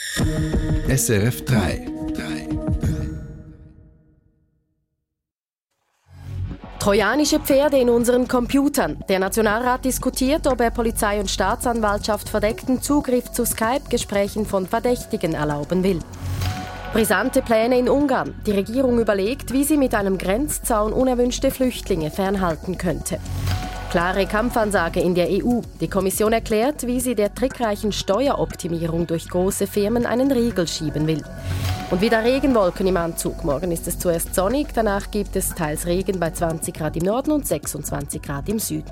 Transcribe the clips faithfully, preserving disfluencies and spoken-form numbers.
S R F drei. Trojanische Pferde in unseren Computern. Der Nationalrat diskutiert, ob er Polizei und Staatsanwaltschaft verdeckten Zugriff zu Skype-Gesprächen von Verdächtigen erlauben will. Brisante Pläne in Ungarn. Die Regierung überlegt, wie sie mit einem Grenzzaun unerwünschte Flüchtlinge fernhalten könnte. Klare Kampfansage in der E U. Die Kommission erklärt, wie sie der trickreichen Steueroptimierung durch große Firmen einen Riegel schieben will. Und wieder Regenwolken im Anzug. Morgen ist es zuerst sonnig, danach gibt es teils Regen bei zwanzig Grad im Norden und sechsundzwanzig Grad im Süden.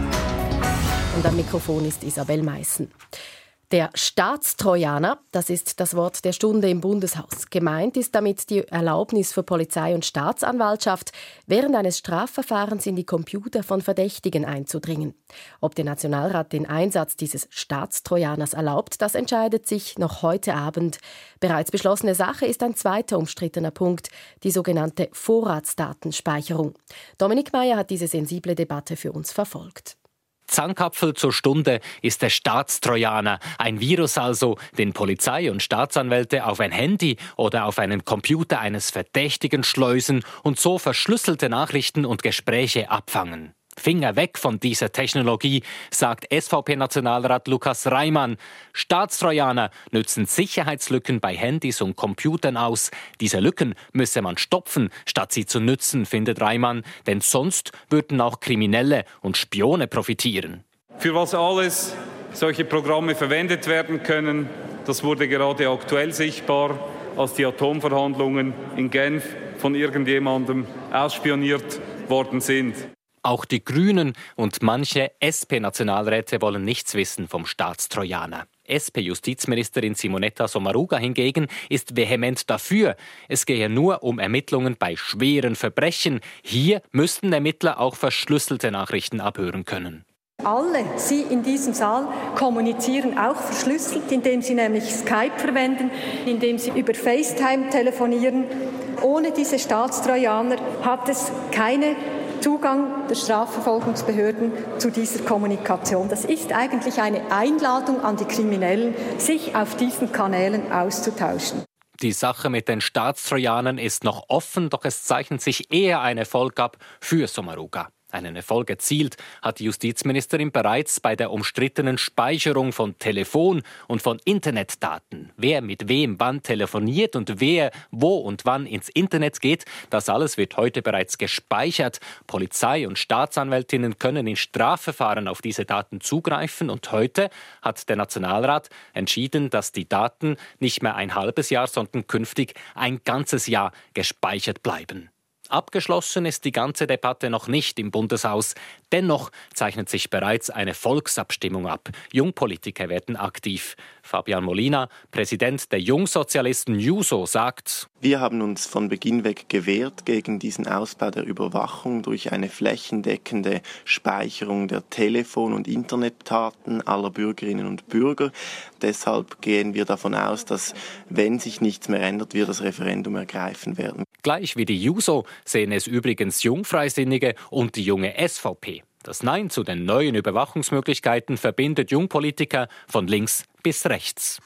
Und am Mikrofon ist Isabel Meissen. Der Staatstrojaner, das ist das Wort der Stunde im Bundeshaus. Gemeint ist damit die Erlaubnis für Polizei und Staatsanwaltschaft, während eines Strafverfahrens in die Computer von Verdächtigen einzudringen. Ob der Nationalrat den Einsatz dieses Staatstrojaners erlaubt, das entscheidet sich noch heute Abend. Bereits beschlossene Sache ist ein zweiter umstrittener Punkt, die sogenannte Vorratsdatenspeicherung. Dominik Meyer hat diese sensible Debatte für uns verfolgt. Zankapfel zur Stunde ist der Staatstrojaner, ein Virus also, den Polizei und Staatsanwälte auf ein Handy oder auf einen Computer eines Verdächtigen schleusen und so verschlüsselte Nachrichten und Gespräche abfangen. Finger weg von dieser Technologie, sagt S V P-Nationalrat Lukas Reimann. Staatstrojaner nützen Sicherheitslücken bei Handys und Computern aus. Diese Lücken müsse man stopfen, statt sie zu nützen, findet Reimann. Denn sonst würden auch Kriminelle und Spione profitieren. Für was alles solche Programme verwendet werden können, das wurde gerade aktuell sichtbar, als die Atomverhandlungen in Genf von irgendjemandem ausspioniert worden sind. Auch die Grünen und manche S P-Nationalräte wollen nichts wissen vom Staatstrojaner. S P-Justizministerin Simonetta Sommaruga hingegen ist vehement dafür. Es gehe nur um Ermittlungen bei schweren Verbrechen. Hier müssten Ermittler auch verschlüsselte Nachrichten abhören können. Alle Sie in diesem Saal kommunizieren auch verschlüsselt, indem Sie nämlich Skype verwenden, indem Sie über FaceTime telefonieren. Ohne diese Staatstrojaner hat es keine Zugang der Strafverfolgungsbehörden zu dieser Kommunikation. Das ist eigentlich eine Einladung an die Kriminellen, sich auf diesen Kanälen auszutauschen. Die Sache mit den Staatstrojanern ist noch offen, doch es zeichnet sich eher ein Erfolg ab für Sommaruga. Einen Erfolg erzielt hat die Justizministerin bereits bei der umstrittenen Speicherung von Telefon- und von Internetdaten. Wer mit wem wann telefoniert und wer wo und wann ins Internet geht, das alles wird heute bereits gespeichert. Polizei und Staatsanwältinnen können in Strafverfahren auf diese Daten zugreifen und heute hat der Nationalrat entschieden, dass die Daten nicht mehr ein halbes Jahr, sondern künftig ein ganzes Jahr gespeichert bleiben. Abgeschlossen ist die ganze Debatte noch nicht im Bundeshaus. Dennoch zeichnet sich bereits eine Volksabstimmung ab. Jungpolitiker werden aktiv. Fabian Molina, Präsident der Jungsozialisten Juso, sagt: Wir haben uns von Beginn weg gewehrt gegen diesen Ausbau der Überwachung durch eine flächendeckende Speicherung der Telefon- und Internetdaten aller Bürgerinnen und Bürger. Deshalb gehen wir davon aus, dass, wenn sich nichts mehr ändert, wir das Referendum ergreifen werden. Gleich wie die Juso sehen es übrigens Jungfreisinnige und die junge S V P. Das Nein zu den neuen Überwachungsmöglichkeiten verbindet Jungpolitiker von links bis rechts.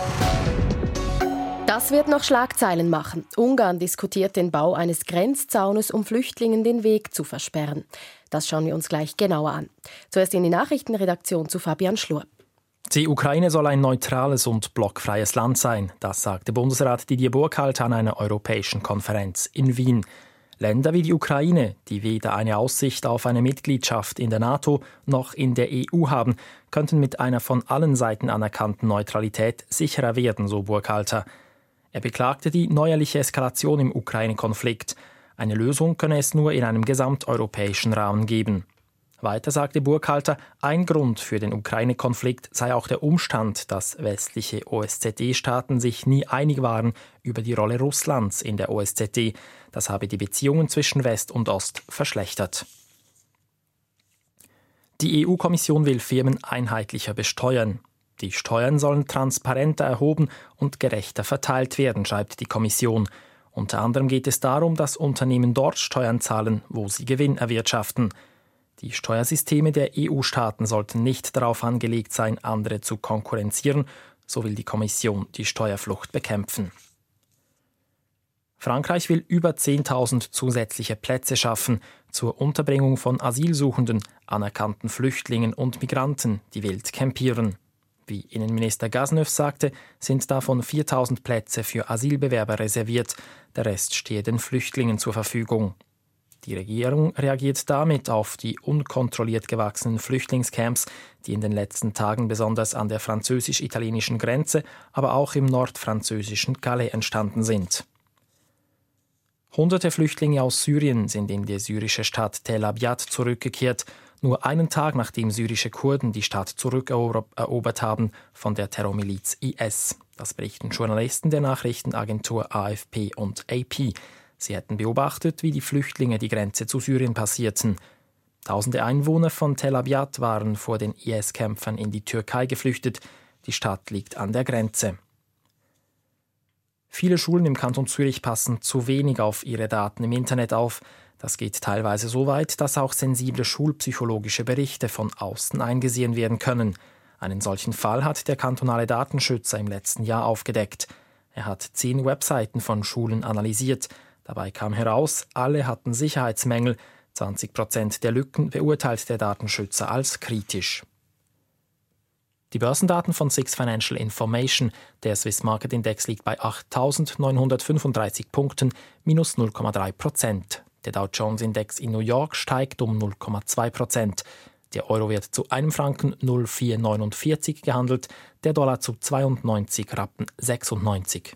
Das wird noch Schlagzeilen machen. Ungarn diskutiert den Bau eines Grenzzaunes, um Flüchtlingen den Weg zu versperren. Das schauen wir uns gleich genauer an. Zuerst in die Nachrichtenredaktion zu Fabian Schlur. Die Ukraine soll ein neutrales und blockfreies Land sein, das sagte Bundesrat Didier Burkhalter an einer europäischen Konferenz in Wien. Länder wie die Ukraine, die weder eine Aussicht auf eine Mitgliedschaft in der NATO noch in der E U haben, könnten mit einer von allen Seiten anerkannten Neutralität sicherer werden, so Burkhalter. Er beklagte die neuerliche Eskalation im Ukraine-Konflikt. Eine Lösung könne es nur in einem gesamteuropäischen Rahmen geben. Weiter sagte Burkhalter, ein Grund für den Ukraine-Konflikt sei auch der Umstand, dass westliche O S Z E-Staaten sich nie einig waren über die Rolle Russlands in der O S Z E. Das habe die Beziehungen zwischen West und Ost verschlechtert. Die E U-Kommission will Firmen einheitlicher besteuern. Die Steuern sollen transparenter erhoben und gerechter verteilt werden, schreibt die Kommission. Unter anderem geht es darum, dass Unternehmen dort Steuern zahlen, wo sie Gewinn erwirtschaften. Die Steuersysteme der E U-Staaten sollten nicht darauf angelegt sein, andere zu konkurrenzieren, So will die Kommission die Steuerflucht bekämpfen. Frankreich will über zehntausend zusätzliche Plätze schaffen zur Unterbringung von Asylsuchenden, anerkannten Flüchtlingen und Migranten, die wild campieren. Wie Innenminister Cazeneuve sagte, sind davon viertausend Plätze für Asylbewerber reserviert. Der Rest stehe den Flüchtlingen zur Verfügung. Die Regierung reagiert damit auf die unkontrolliert gewachsenen Flüchtlingscamps, die in den letzten Tagen besonders an der französisch-italienischen Grenze, aber auch im nordfranzösischen Calais entstanden sind. Hunderte Flüchtlinge aus Syrien sind in die syrische Stadt Tel Abyad zurückgekehrt, nur einen Tag nachdem syrische Kurden die Stadt zurückerobert haben von der Terrormiliz I S. Das berichten Journalisten der Nachrichtenagentur A F P und A P. Sie hätten beobachtet, wie die Flüchtlinge die Grenze zu Syrien passierten. Tausende Einwohner von Tel Abyad waren vor den I S-Kämpfern in die Türkei geflüchtet. Die Stadt liegt an der Grenze. Viele Schulen im Kanton Zürich passen zu wenig auf ihre Daten im Internet auf. Das geht teilweise so weit, dass auch sensible schulpsychologische Berichte von außen eingesehen werden können. Einen solchen Fall hat der kantonale Datenschützer im letzten Jahr aufgedeckt. Er hat zehn Webseiten von Schulen analysiert. Dabei kam heraus, alle hatten Sicherheitsmängel. zwanzig Prozent der Lücken beurteilt der Datenschützer als kritisch. Die Börsendaten von Six Financial Information, der Swiss Market Index liegt bei achttausendneunhundertfünfunddreißig Punkten, minus null Komma drei Prozent. Der Dow Jones Index in New York steigt um null Komma zwei Prozent. Der Euro wird zu einem Franken null Komma vierhundertneunundvierzig gehandelt, der Dollar zu zweiundneunzig Rappen sechsundneunzig.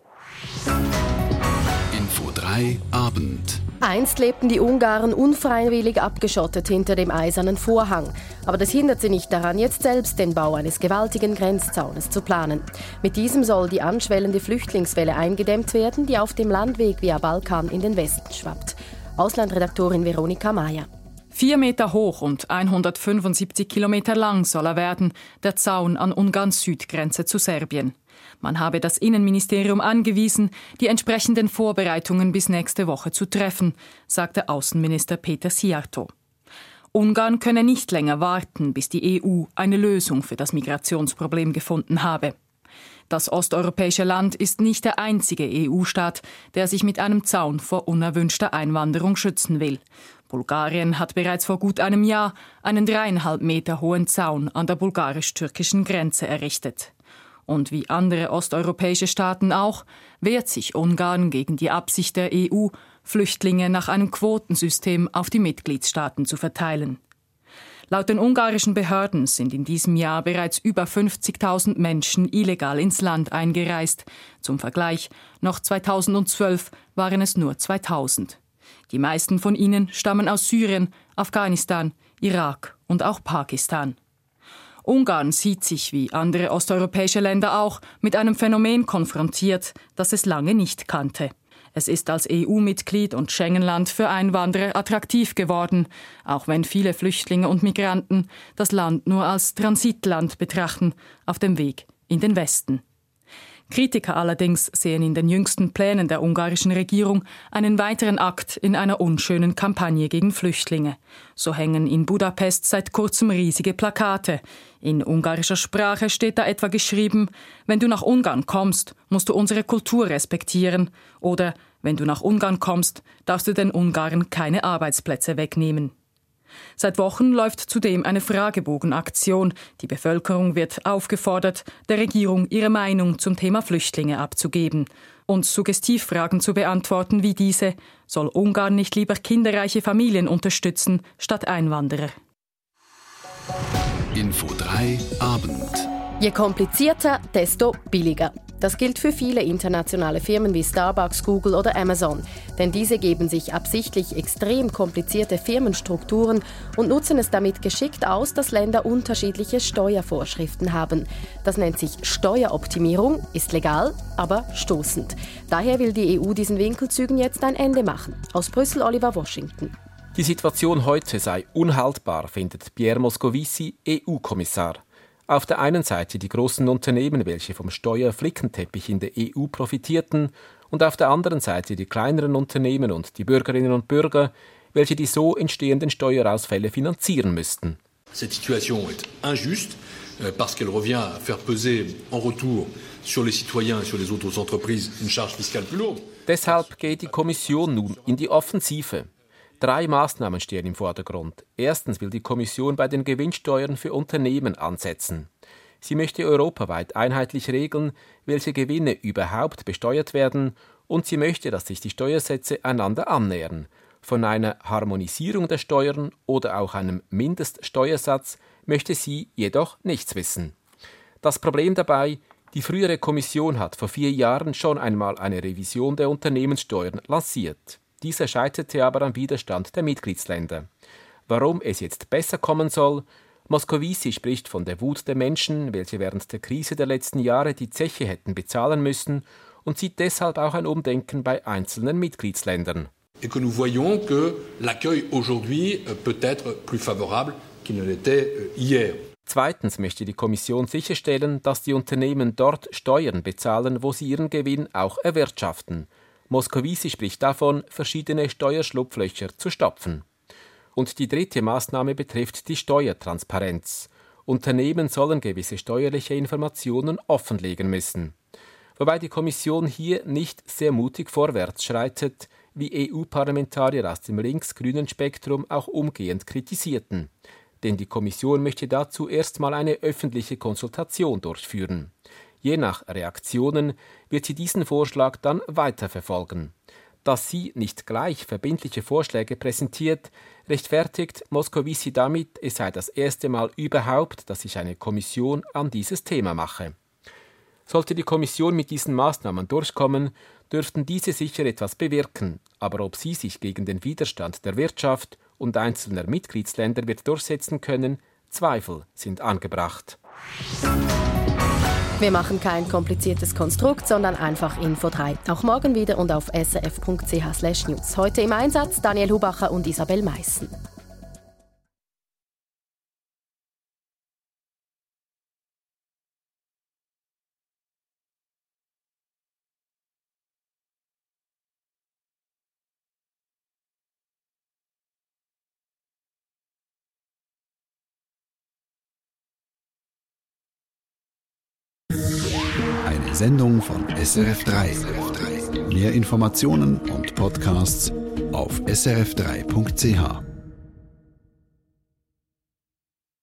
Info drei Abend. Einst lebten die Ungarn unfreiwillig abgeschottet hinter dem Eisernen Vorhang. Aber das hindert sie nicht daran, jetzt selbst den Bau eines gewaltigen Grenzzaunes zu planen. Mit diesem soll die anschwellende Flüchtlingswelle eingedämmt werden, die auf dem Landweg via Balkan in den Westen schwappt. Auslandredaktorin Veronika Mayer. Vier Meter hoch und hundertfünfundsiebzig Kilometer lang soll er werden, der Zaun an Ungarns Südgrenze zu Serbien. Man habe das Innenministerium angewiesen, die entsprechenden Vorbereitungen bis nächste Woche zu treffen, sagte Außenminister Peter Szijjártó. Ungarn könne nicht länger warten, bis die E U eine Lösung für das Migrationsproblem gefunden habe. Das osteuropäische Land ist nicht der einzige E U-Staat, der sich mit einem Zaun vor unerwünschter Einwanderung schützen will. Bulgarien hat bereits vor gut einem Jahr einen dreieinhalb Meter hohen Zaun an der bulgarisch-türkischen Grenze errichtet. Und wie andere osteuropäische Staaten auch, wehrt sich Ungarn gegen die Absicht der E U, Flüchtlinge nach einem Quotensystem auf die Mitgliedstaaten zu verteilen. Laut den ungarischen Behörden sind in diesem Jahr bereits über fünfzigtausend Menschen illegal ins Land eingereist. Zum Vergleich, noch zweitausendzwölf waren es nur zweitausend. Die meisten von ihnen stammen aus Syrien, Afghanistan, Irak und auch Pakistan. Ungarn sieht sich, wie andere osteuropäische Länder auch, mit einem Phänomen konfrontiert, das es lange nicht kannte. Es ist als E U-Mitglied und Schengen-Land für Einwanderer attraktiv geworden, auch wenn viele Flüchtlinge und Migranten das Land nur als Transitland betrachten, auf dem Weg in den Westen. Kritiker allerdings sehen in den jüngsten Plänen der ungarischen Regierung einen weiteren Akt in einer unschönen Kampagne gegen Flüchtlinge. So hängen in Budapest seit kurzem riesige Plakate. In ungarischer Sprache steht da etwa geschrieben: Wenn du nach Ungarn kommst, musst du unsere Kultur respektieren. Oder wenn du nach Ungarn kommst, darfst du den Ungarn keine Arbeitsplätze wegnehmen. Seit Wochen läuft zudem eine Fragebogenaktion. Die Bevölkerung wird aufgefordert, der Regierung ihre Meinung zum Thema Flüchtlinge abzugeben und Suggestivfragen zu beantworten wie diese: Soll Ungarn nicht lieber kinderreiche Familien unterstützen statt Einwanderer? Info drei Abend. Je komplizierter, desto billiger. Das gilt für viele internationale Firmen wie Starbucks, Google oder Amazon. Denn diese geben sich absichtlich extrem komplizierte Firmenstrukturen und nutzen es damit geschickt aus, dass Länder unterschiedliche Steuervorschriften haben. Das nennt sich Steueroptimierung, ist legal, aber stoßend. Daher will die E U diesen Winkelzügen jetzt ein Ende machen. Aus Brüssel Oliver Washington. Die Situation heute sei unhaltbar, findet Pierre Moscovici, E U-Kommissar. Auf der einen Seite die großen Unternehmen, welche vom Steuerflickenteppich in der E U profitierten, und auf der anderen Seite die kleineren Unternehmen und die Bürgerinnen und Bürger, welche die so entstehenden Steuerausfälle finanzieren müssten. Cette situation est injuste. parce qu'elle revient à faire peser en retour sur les citoyens et sur les autres entreprises une charge fiscale plus lourde. Deshalb geht die Kommission nun in die Offensive. Drei Maßnahmen stehen im Vordergrund. Erstens will die Kommission bei den Gewinnsteuern für Unternehmen ansetzen. Sie möchte europaweit einheitlich regeln, welche Gewinne überhaupt besteuert werden, und sie möchte, dass sich die Steuersätze einander annähern. Von einer Harmonisierung der Steuern oder auch einem Mindeststeuersatz möchte sie jedoch nichts wissen. Das Problem dabei: Die frühere Kommission hat vor vier Jahren schon einmal eine Revision der Unternehmenssteuern lanciert. Diese scheiterte aber am Widerstand der Mitgliedsländer. Warum es jetzt besser kommen soll? Moscovici spricht von der Wut der Menschen, welche während der Krise der letzten Jahre die Zeche hätten bezahlen müssen, und sieht deshalb auch ein Umdenken bei einzelnen Mitgliedsländern. Et que nous voyons que l'accueil aujourd'hui peut être plus favorable qu'il ne l'était hier. Zweitens möchte die Kommission sicherstellen, dass die Unternehmen dort Steuern bezahlen, wo sie ihren Gewinn auch erwirtschaften. Moscovici spricht davon, verschiedene Steuerschlupflöcher zu stopfen. Und die dritte Maßnahme betrifft die Steuertransparenz. Unternehmen sollen gewisse steuerliche Informationen offenlegen müssen. Wobei die Kommission hier nicht sehr mutig vorwärts schreitet, wie E U-Parlamentarier aus dem links-grünen Spektrum auch umgehend kritisierten. Denn die Kommission möchte dazu erstmal eine öffentliche Konsultation durchführen. Je nach Reaktionen wird sie diesen Vorschlag dann weiterverfolgen. Dass sie nicht gleich verbindliche Vorschläge präsentiert, rechtfertigt Moscovici damit, es sei das erste Mal überhaupt, dass sich eine Kommission an dieses Thema mache. Sollte die Kommission mit diesen Maßnahmen durchkommen, dürften diese sicher etwas bewirken, aber ob sie sich gegen den Widerstand der Wirtschaft und einzelner Mitgliedsländer wird durchsetzen können, Zweifel sind angebracht. Wir machen kein kompliziertes Konstrukt, sondern einfach Info drei. Auch morgen wieder und auf s r f punkt c h slash news. Heute im Einsatz Daniel Hubacher und Isabel Meissen. Eine Sendung von S R F drei. Mehr Informationen und Podcasts auf s r f drei punkt c h.